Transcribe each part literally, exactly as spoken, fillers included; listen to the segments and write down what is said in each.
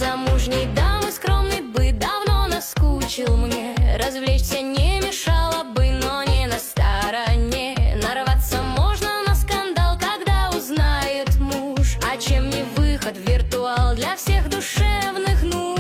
замужней дамы скромный быт давно наскучил мне. Развлечься не мешало бы, но не на стороне. Нарваться можно на скандал, когда узнает муж. А чем не выход в виртуал для всех душевных нужд?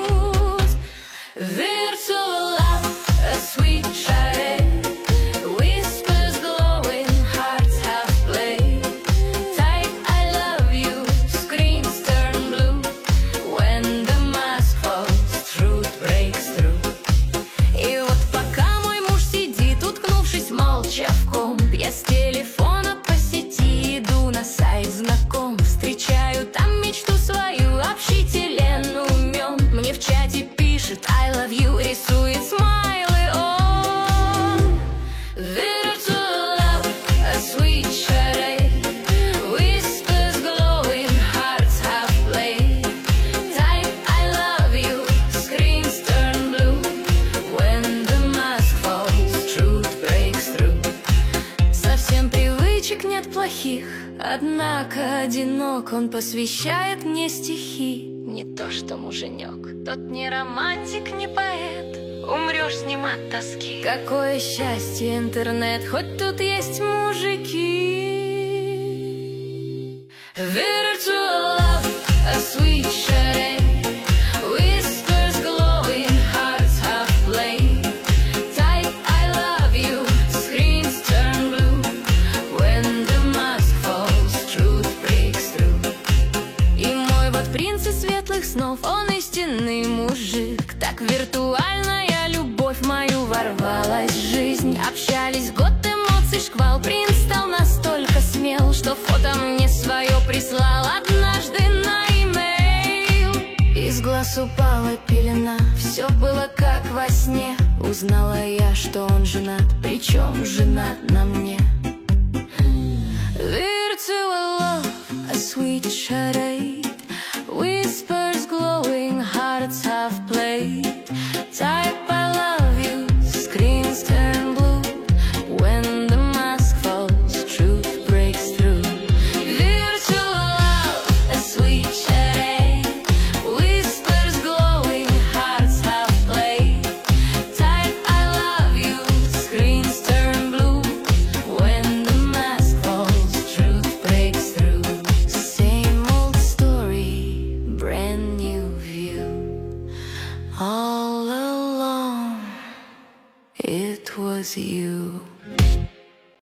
Virtual love, a sweet charade. Whispers glowing, hearts half play. Type I love you, screens turn blue. When the mask falls, truth breaks through. И вот пока мой муж сидит, уткнувшись молча в комп, я с телефона по сети иду на сайт знакомств. Встречаю там мечту свою, общителен умен. Мне в чате пишет I love you, рисует смайлы он. Virtual love, a sweet charade. Whispers glowing, hearts half play. Type I love you, screens turn blue. When the mask falls, truth breaks through. Совсем привычек нет плохих, однако одинок. Он посвящает мне стихи. Не то что муженек, тот не романтик, не поэт. Умрешь с ним от тоски. Какое счастье интернет, хоть тут есть мужики. Virtual love, a sweet charade. Whispers glowing, hearts half play. Type I love you, screens turn blue. When the mask falls, truth breaks through. И мой вот принц из светлых снов, он истинный мужик. Так виртуальная любовь в мою ворвалась в жизнь. Общались год, эмоций шквал. Принц стал настолько смел, что фото мне свое прислал однажды на имейл. Из глаз упала пелена, все было как во сне. Узнала я, что он женат, причем женат на мне. Virtual love, a sweet charade.